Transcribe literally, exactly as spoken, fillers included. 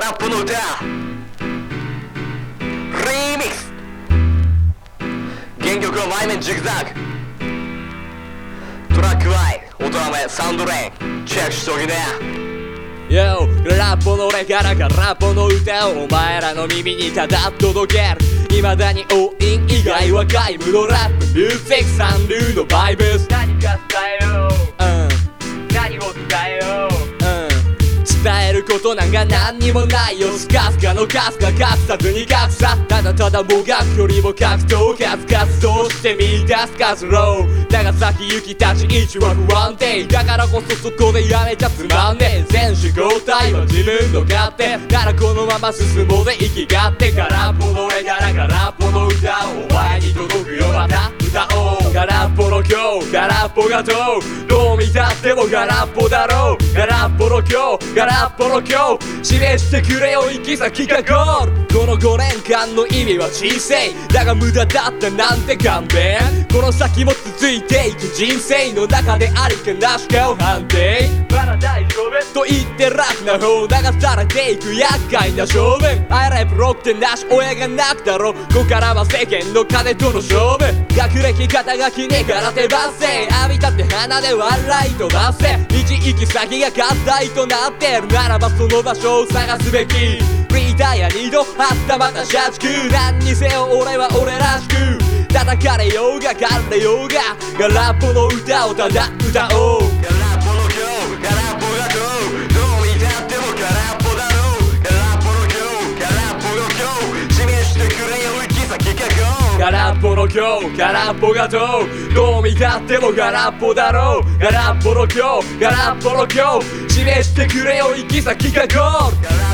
ラップの歌リミックス、原曲は前面ジグザグ、トラックワイ音めサウンドレインチェックしときね。 Yo、空っぽの俺から空っぽの歌をお前らの耳にただ届ける。未だにオーイン以外は皆無のラップミュージック三流のバイブス。 何か伝えよう、 うん、 何を伝えよう、 うん、伝えることなんか何にもないよ。スカスカのカスカ隠さずに隠さ、ただただもがくよりも格闘数活動して見出す活路。長崎行きたち位置は不安定だからこそそこでやめちゃつまんねえ。選手交代は自分の勝手ならこのまま進もうで生きがって空っぽの俺から空っぽの歌をお前に届くよまた歌おう。空っぽの今日空っぽがどうどう見たっても空っぽだろう。空っぽの今日空っぽの今日示してくれよ行き先がゴール。このごねんかんの意味は人生だが無駄だったなんて勘弁。この先も続いていく人生の中でありかなしかを判定。 まだ大丈夫と言って楽な方流されていく厄介な勝負。アイライプロックってなし親が泣くだろ。ここからは世間の金との勝負。学歴肩書きねから手ばせ浴びたって鼻で笑い飛ばせ。道行き先が課題となってるならばその場所を探すべき。リタイア二度はったまた社畜何にせよ俺は俺らしく叩かれようが枯れようが空っぽの歌をただ歌おう。 空っぽの今日空っぽがどうどう見たっても空っぽだろう。空っぽの今日空っぽの今日示してくれよ行き先がゴール。 空っぽの今日空っぽがどうどう見たっても空っぽだろう。空っぽの今日空っぽの今日示してくれよ行き先がゴール。